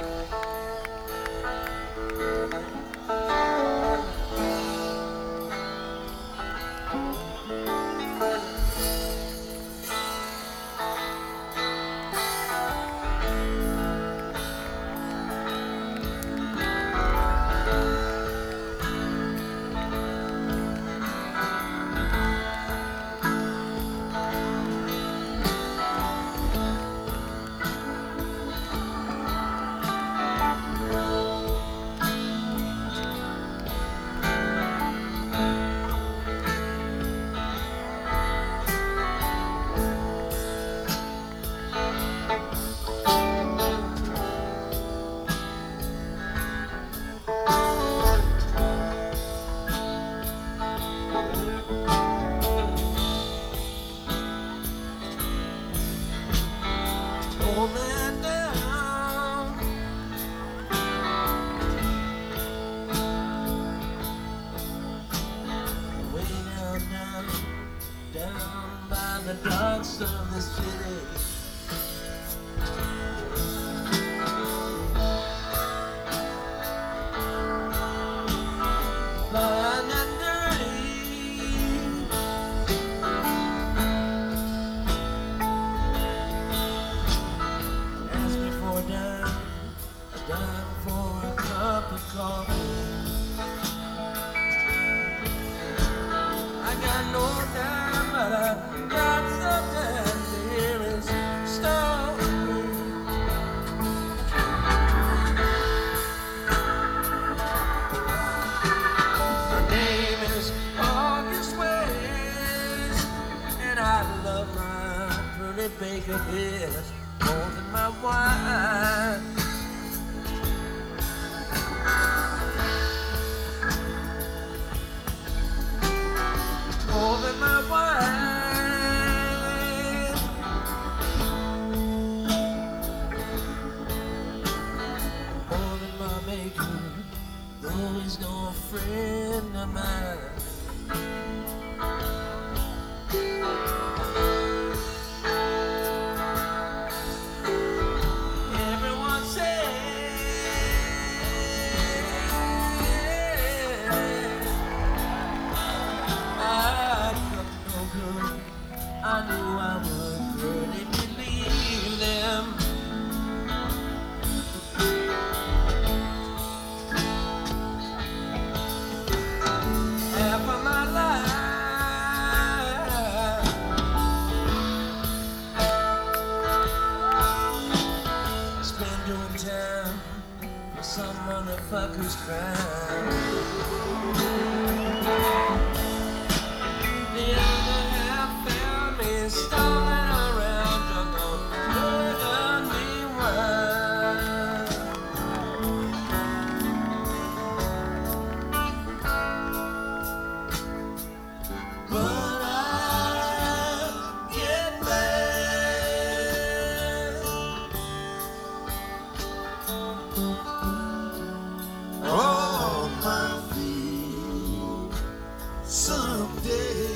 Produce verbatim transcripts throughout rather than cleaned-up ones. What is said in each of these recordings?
The dogs of the city, blind and dirty, ask me for a dime, a dime for a cup of coffee. I got no dime, but I got some time to hear his story. My name is August West, and I love my pretty baker beers more than my wine. More than my wine. More than my maker, though he's no friend of mine. Everyone says I knew I would really believe them. Half of my life spent doing time for some motherfucker's crime. The other half found me stalling around, drunk on burgundy wine. But I get back on my feet someday.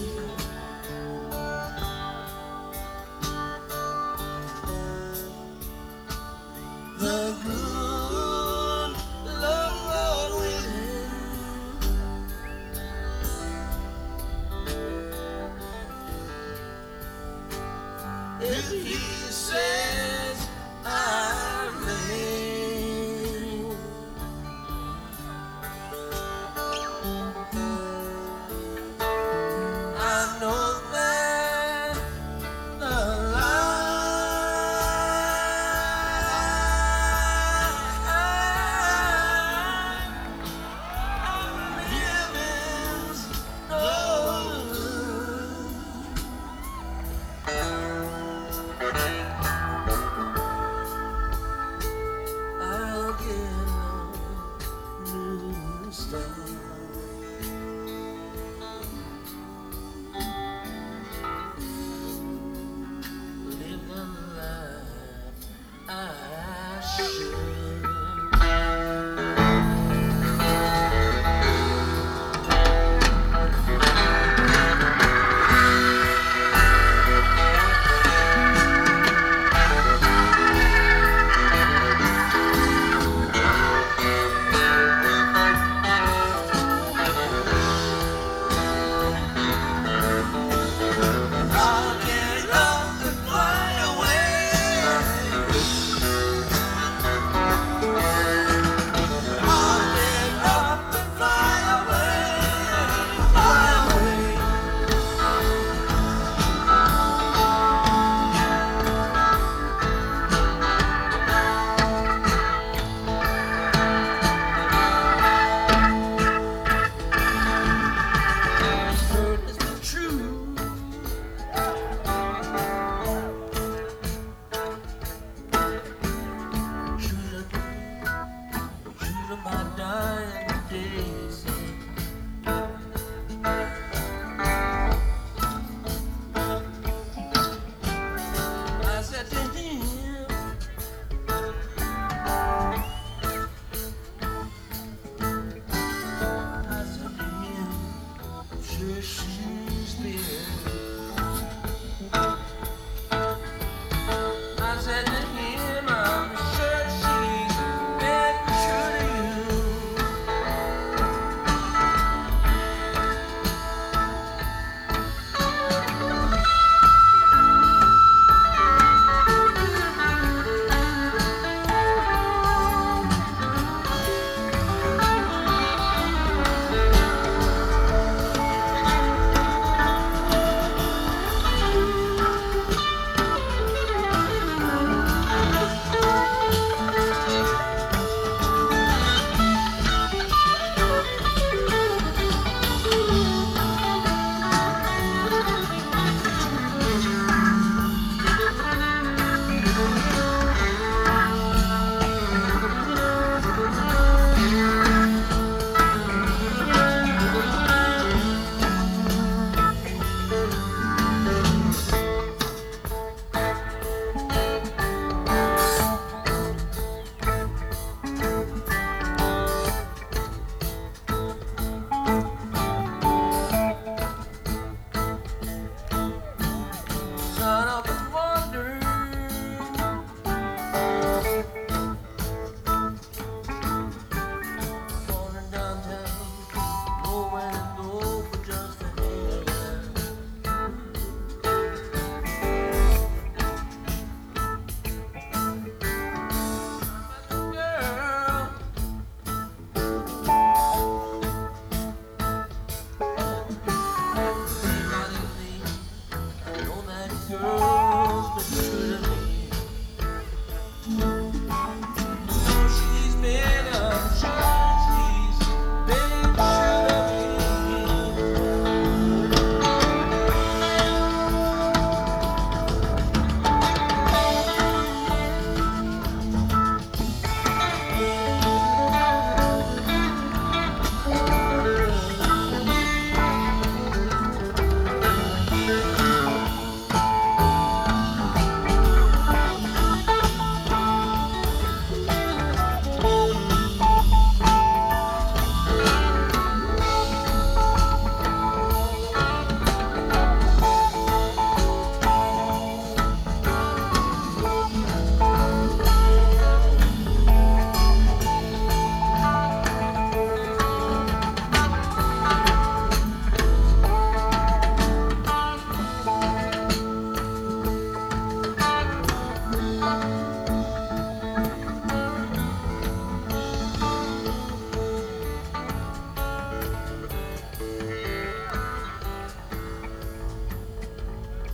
The good Lord willing, if He says I'm late, I know that the I'll get a new start. Living the life I should.